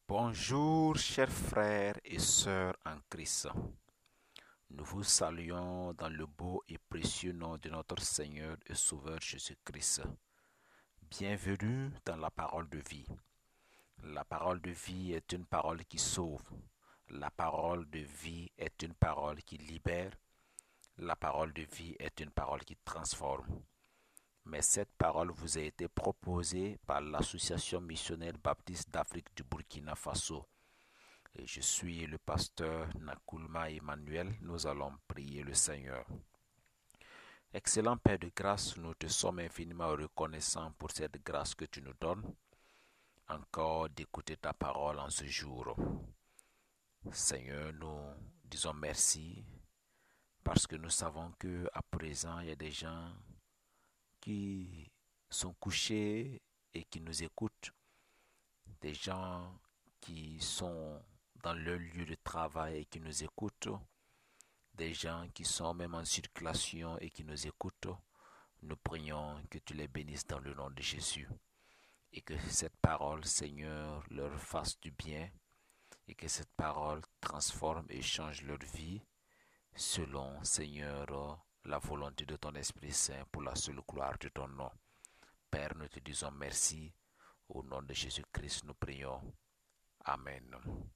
Bonjour, chers frères et sœurs en Christ. Nous vous saluons dans le beau et précieux nom de notre Seigneur et Sauveur Jésus-Christ. Bienvenue dans la parole de vie. La parole de vie est une parole qui sauve. La parole de vie est une parole qui libère. La parole de vie est une parole qui transforme. Mais cette parole vous a été proposée par l'Association missionnaire baptiste d'Afrique du Burkina Faso. Et je suis le pasteur Nakoulma Emmanuel. Nous allons prier le Seigneur. Excellent Père de grâce, nous te sommes infiniment reconnaissants pour cette grâce que tu nous donnes, encore d'écouter ta parole en ce jour. Seigneur, nous disons merci parce que nous savons que à présent il y a des gens qui sont couchés et qui nous écoutent, des gens qui sont dans leur lieu de travail et qui nous écoutent, des gens qui sont même en circulation et qui nous écoutent. Nous prions que tu les bénisses dans le nom de Jésus et que cette parole, Seigneur, leur fasse du bien et que cette parole transforme et change leur vie selon, Seigneur, la volonté de ton Esprit Saint pour la seule gloire de ton nom. Père, nous te disons merci. Au nom de Jésus-Christ, nous prions. Amen.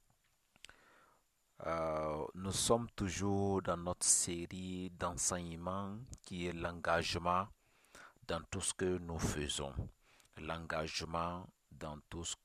Nous sommes toujours dans notre série d'enseignements qui est l'engagement dans tout ce que nous faisons. L'engagement dans tout ce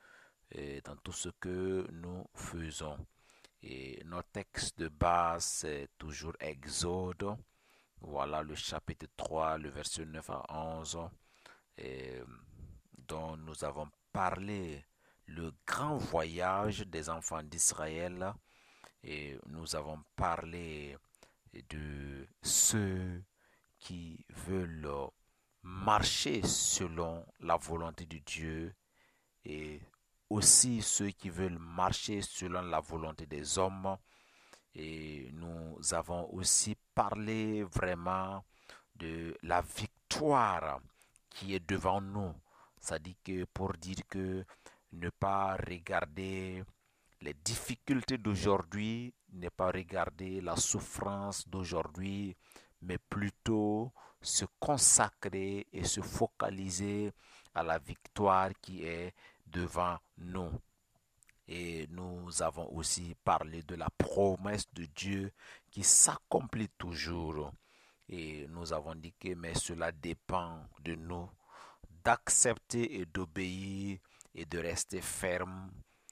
que nous faisons. Et notre texte de base, c'est toujours Exode. Voilà le chapitre 3, le verset 9 à 11, et, dont nous avons parlé le grand voyage des enfants d'Israël. Et nous avons parlé de ceux qui veulent marcher selon la volonté de Dieu et aussi ceux qui veulent marcher selon la volonté des hommes. Et nous avons aussi parlé vraiment de la victoire qui est devant nous. C'est-à-dire que pour dire que ne pas regarder les difficultés d'aujourd'hui, ne pas regarder la souffrance d'aujourd'hui, mais plutôt se consacrer et se focaliser à la victoire qui est devant nous. Et nous avons aussi parlé de la promesse de Dieu qui s'accomplit toujours. Et nous avons dit que mais cela dépend de nous d'accepter et d'obéir et de rester ferme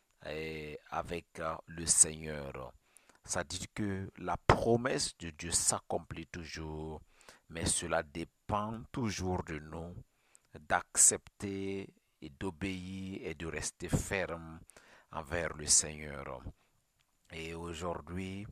avec le Seigneur. Ça dit que la promesse de Dieu s'accomplit toujours, mais cela dépend toujours de nous d'accepter et d'obéir et de rester ferme envers le Seigneur. Et aujourd'hui,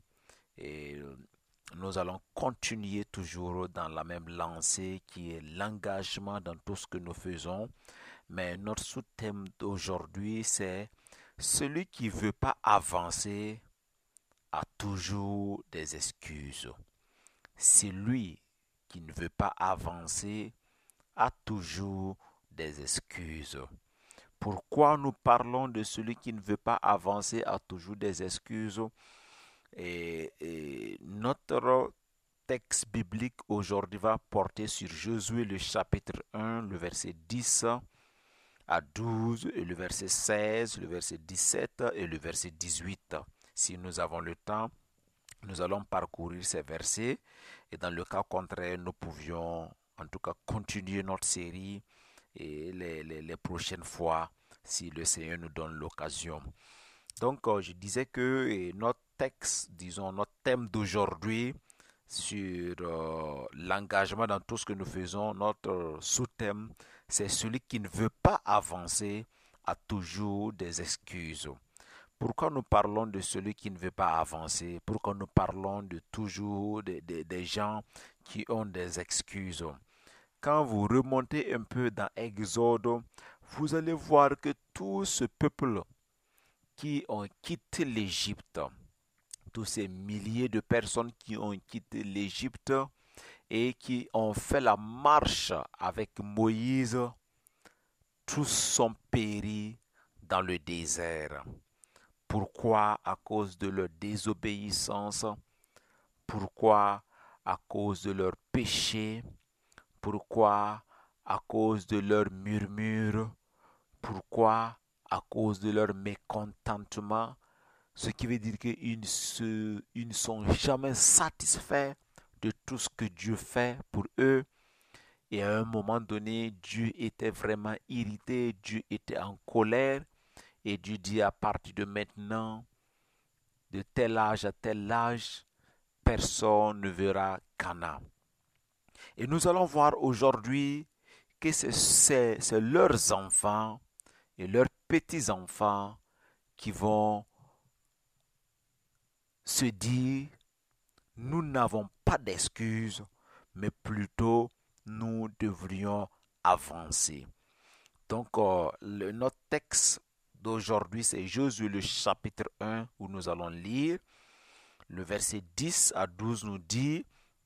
nous allons continuer toujours dans la même lancée qui est l'engagement dans tout ce que nous faisons. Mais notre sous-thème d'aujourd'hui, c'est celui qui ne veut pas avancer a toujours des excuses. Celui qui ne veut pas avancer a toujours des excuses. Pourquoi nous parlons de celui qui ne veut pas avancer a toujours des excuses? Et notre texte biblique aujourd'hui va porter sur Josué le chapitre 1, le verset 10 à 12, et le verset 16, le verset 17 et le verset 18. Si nous avons le temps, nous allons parcourir ces versets et dans le cas contraire, nous pouvions en tout cas continuer notre série et les prochaines fois si le Seigneur nous donne l'occasion. Donc, je disais que notre texte, disons, notre thème d'aujourd'hui sur l'engagement dans tout ce que nous faisons, notre sous-thème, c'est celui qui ne veut pas avancer a toujours des excuses. Pourquoi nous parlons de celui qui ne veut pas avancer? Pourquoi nous parlons de toujours des gens qui ont des excuses? Quand vous remontez un peu dans Exode, vous allez voir que tout ce peuple qui ont quitté l'Égypte, tous ces milliers de personnes qui ont quitté l'Égypte et qui ont fait la marche avec Moïse, tous sont péris dans le désert. Pourquoi? À cause de leur désobéissance. Pourquoi? À cause de leur péché. Pourquoi? À cause de leur murmure. Pourquoi? À cause de leur mécontentement. Ce qui veut dire qu'ils ne sont jamais satisfaits de tout ce que Dieu fait pour eux. Et à un moment donné, Dieu était vraiment irrité, Dieu était en colère. Et Dieu dit à partir de maintenant, de tel âge à tel âge, personne ne verra Cana. Et nous allons voir aujourd'hui que c'est leurs enfants et leurs petits-enfants qui vont se dire, nous n'avons pas d'excuses, mais plutôt nous devrions avancer. Donc, notre texte d'aujourd'hui, c'est Josué le chapitre 1 où nous allons lire. Le verset 10 à 12 nous dit,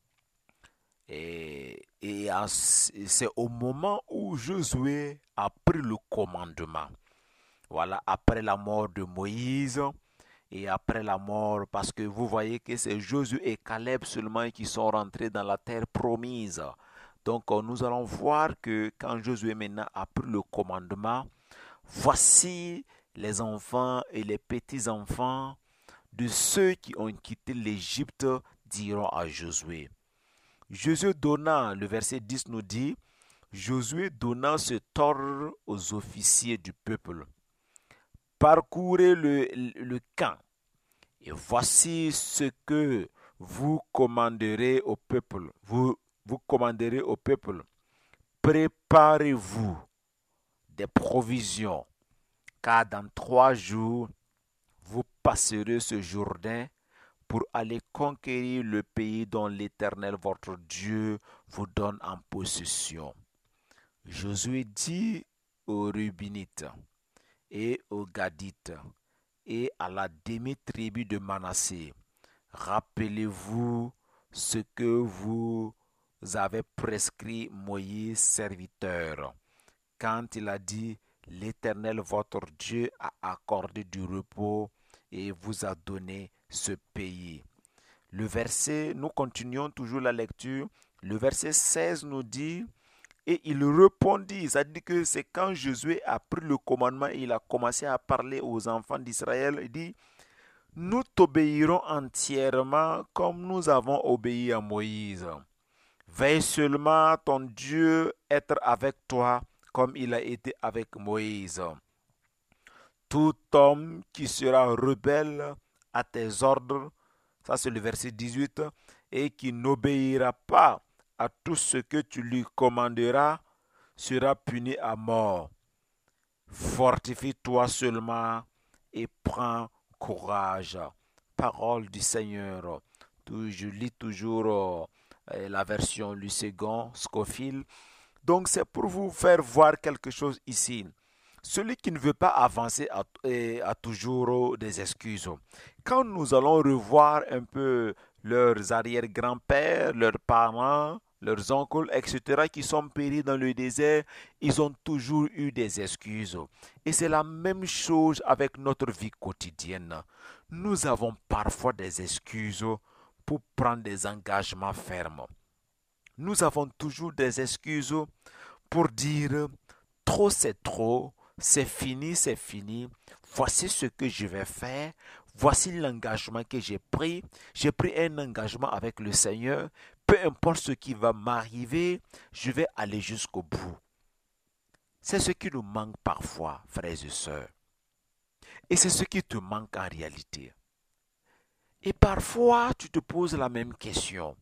c'est au moment où Josué a pris le commandement. Voilà, après la mort de Moïse et après la mort, parce que vous voyez que c'est Josué et Caleb seulement qui sont rentrés dans la terre promise. Donc nous allons voir que quand Josué maintenant a pris le commandement, voici les enfants et les petits-enfants de ceux qui ont quitté l'Égypte diront à Josué. Josué donna, le verset 10 nous dit, Josué donna ce ordre aux officiers du peuple. Parcourez le camp, et voici ce que vous commanderez au peuple. Vous commanderez au peuple. Préparez-vous des provisions, car dans 3 jours, vous passerez ce Jourdain pour aller conquérir le pays dont l'Éternel votre Dieu vous donne en possession. Josué dit aux Rubinites et aux Gadites et à la demi-tribu de Manassé, rappelez-vous ce que vous avez prescrit Moïse serviteur, quand il a dit, l'Éternel votre Dieu a accordé du repos et vous a donné ce pays. Le verset, nous continuons toujours la lecture, le verset 16 nous dit, et il répondit, c'est-à-dire que c'est quand Josué a pris le commandement et il a commencé à parler aux enfants d'Israël, il dit, nous t'obéirons entièrement comme nous avons obéi à Moïse. Veille seulement ton Dieu être avec toi comme il a été avec Moïse. Tout homme qui sera rebelle à tes ordres, ça c'est le verset 18, et qui n'obéira pas à tout ce que tu lui commanderas, sera puni à mort. Fortifie-toi seulement et prends courage. Parole du Seigneur. Je lis toujours la version Lucegon, Scofield. Donc c'est pour vous faire voir quelque chose ici. Celui qui ne veut pas avancer a toujours des excuses. Quand nous allons revoir un peu leurs arrière-grands-pères, leurs parents, leurs oncles, etc., qui sont péris dans le désert, ils ont toujours eu des excuses. Et c'est la même chose avec notre vie quotidienne. Nous avons parfois des excuses pour prendre des engagements fermes. Nous avons toujours des excuses pour dire trop c'est trop, c'est fini, voici ce que je vais faire, voici l'engagement que j'ai pris un engagement avec le Seigneur, peu importe ce qui va m'arriver, je vais aller jusqu'au bout. C'est ce qui nous manque parfois, frères et sœurs. Et c'est ce qui te manque en réalité. Et parfois, tu te poses la même question.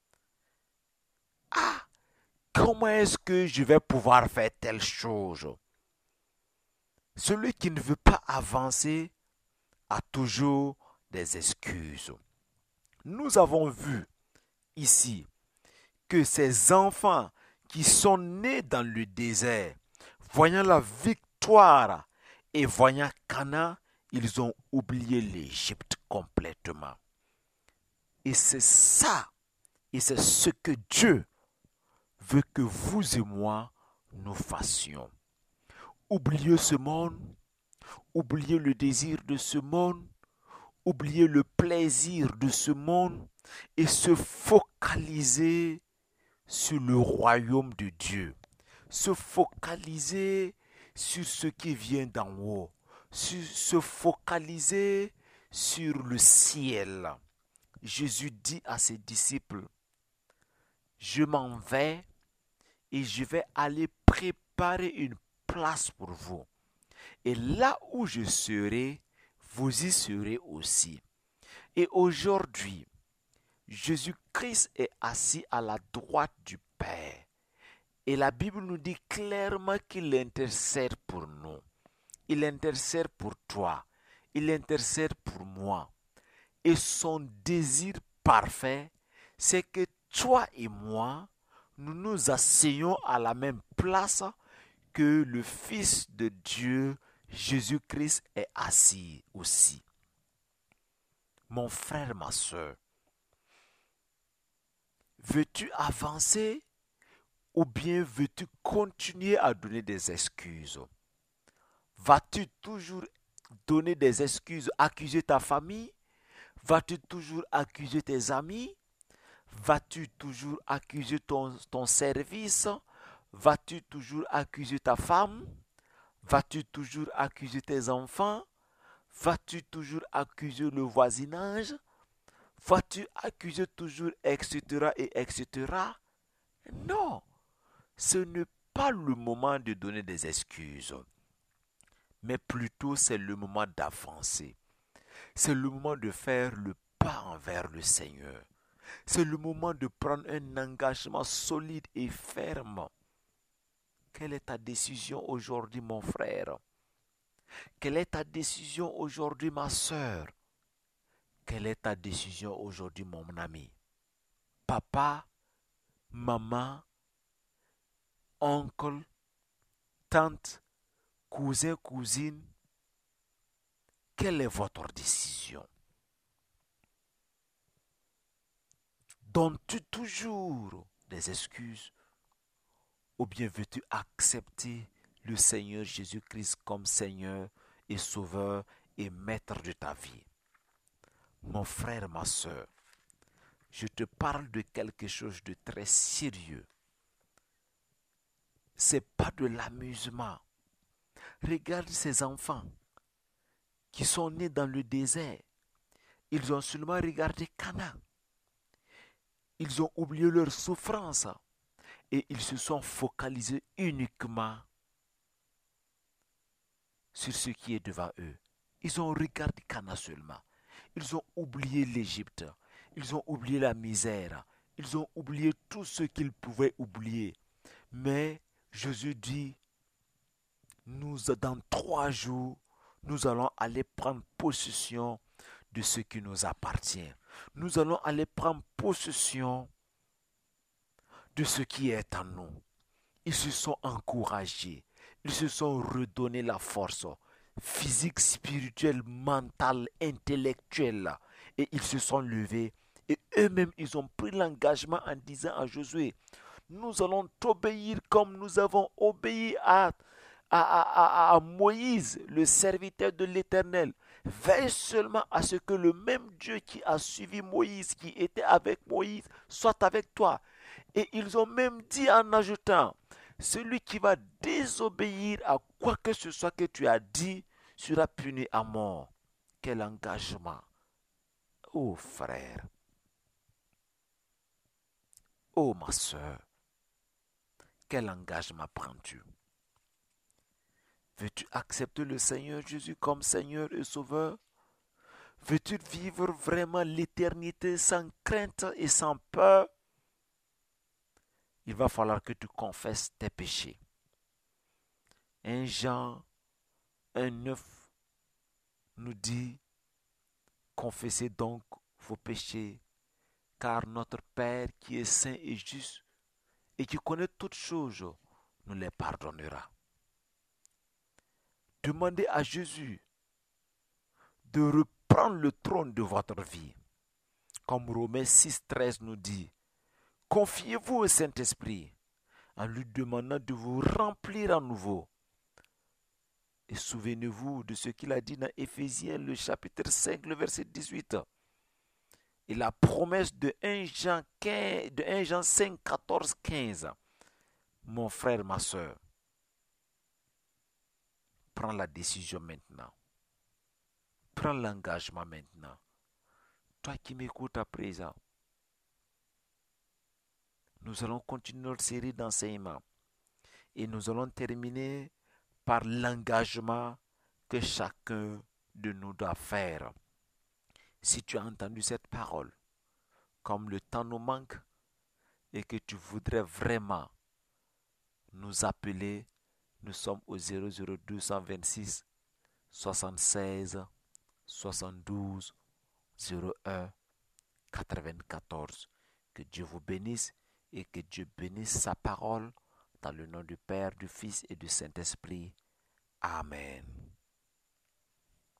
Ah, comment est-ce que je vais pouvoir faire telle chose? Celui qui ne veut pas avancer a toujours des excuses. Nous avons vu ici que ces enfants qui sont nés dans le désert, voyant la victoire et voyant Canaan, ils ont oublié l'Égypte complètement. Et c'est ça, et c'est ce que Dieu veut que vous et moi nous fassions. Oublier ce monde, oublier le désir de ce monde, oublier le plaisir de ce monde et se focaliser sur le royaume de Dieu. Se focaliser sur ce qui vient d'en haut. Se focaliser sur le ciel. Jésus dit à ses disciples, je m'en vais et je vais aller préparer une place pour vous. Et là où je serai, vous y serez aussi. Et aujourd'hui, Jésus-Christ est assis à la droite du Père. Et la Bible nous dit clairement qu'il intercède pour nous. Il intercède pour toi. Il intercède pour moi. Et son désir parfait, c'est que toi et moi, nous nous asseyons à la même place que le Fils de Dieu, Jésus-Christ, est assis aussi. Mon frère, ma soeur, veux-tu avancer ou bien veux-tu continuer à donner des excuses? Vas-tu toujours donner des excuses, accuser ta famille? Vas-tu toujours accuser tes amis? Vas-tu toujours accuser ton service? Vas-tu toujours accuser ta femme? Vas-tu toujours accuser tes enfants? Vas-tu toujours accuser le voisinage? Vas-tu accuser toujours, etc. et etc. Non, ce n'est pas le moment de donner des excuses, mais plutôt c'est le moment d'avancer. C'est le moment de faire le pas envers le Seigneur. C'est le moment de prendre un engagement solide et ferme. Quelle est ta décision aujourd'hui, mon frère? Quelle est ta décision aujourd'hui, ma soeur? Quelle est ta décision aujourd'hui, mon ami? Papa, maman, oncle, tante, cousin, cousine, quelle est votre décision? Donnes-tu toujours des excuses ou bien veux-tu accepter le Seigneur Jésus-Christ comme Seigneur et Sauveur et Maître de ta vie? Mon frère, ma soeur, je te parle de quelque chose de très sérieux. C'est pas de l'amusement. Regarde ces enfants qui sont nés dans le désert. Ils ont seulement regardé Canaan. Ils ont oublié leur souffrance et ils se sont focalisés uniquement sur ce qui est devant eux. Ils ont regardé Canaan seulement. Ils ont oublié l'Égypte. Ils ont oublié la misère. Ils ont oublié tout ce qu'ils pouvaient oublier. Mais Jésus dit, dans 3 jours, nous allons aller prendre possession de ce qui nous appartient. Nous allons aller prendre possession de ce qui est en nous. Ils se sont encouragés. Ils se sont redonnés la force physique, spirituelle, mentale, intellectuelle. Et ils se sont levés. Et eux-mêmes, ils ont pris l'engagement en disant à Josué, nous allons t'obéir comme nous avons obéi à Moïse, le serviteur de l'Éternel. Veille seulement à ce que le même Dieu qui a suivi Moïse, qui était avec Moïse, soit avec toi. Et ils ont même dit en ajoutant, celui qui va désobéir à quoi que ce soit que tu as dit sera puni à mort. Quel engagement! Oh frère! Oh ma soeur! Quel engagement prends-tu? Veux-tu accepter le Seigneur Jésus comme Seigneur et Sauveur? Veux-tu vivre vraiment l'éternité sans crainte et sans peur? Il va falloir que tu confesses tes péchés. 1 Jean 1,9 nous dit, confessez donc vos péchés, car notre Père qui est saint et juste et qui connaît toutes choses, nous les pardonnera. Demandez à Jésus de reprendre le trône de votre vie. Comme Romains 6,13 nous dit, confiez-vous au Saint-Esprit en lui demandant de vous remplir à nouveau Et souvenez-vous de ce qu'il a dit dans Éphésiens, le chapitre 5, le verset 18. Et la promesse de 1 Jean, 15, de 1 Jean 5, 14, 15. Mon frère, ma soeur, prends la décision maintenant. Prends l'engagement maintenant. Toi qui m'écoutes à présent, nous allons continuer notre série d'enseignements et nous allons terminer par l'engagement que chacun de nous doit faire. Si tu as entendu cette parole, comme le temps nous manque et que tu voudrais vraiment nous appeler, nous sommes au 00226 76 72 01 94. Que Dieu vous bénisse et que Dieu bénisse sa parole dans le nom du Père, du Fils et du Saint-Esprit. Amen.